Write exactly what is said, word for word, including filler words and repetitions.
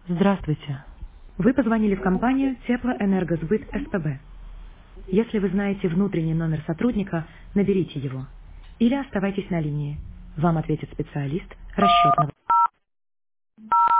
Здравствуйте. Вы позвонили в компанию Теплоэнергосбыт СПБ. Если вы знаете внутренний номер сотрудника, наберите его. Или оставайтесь на линии. Вам ответит специалист расчетного.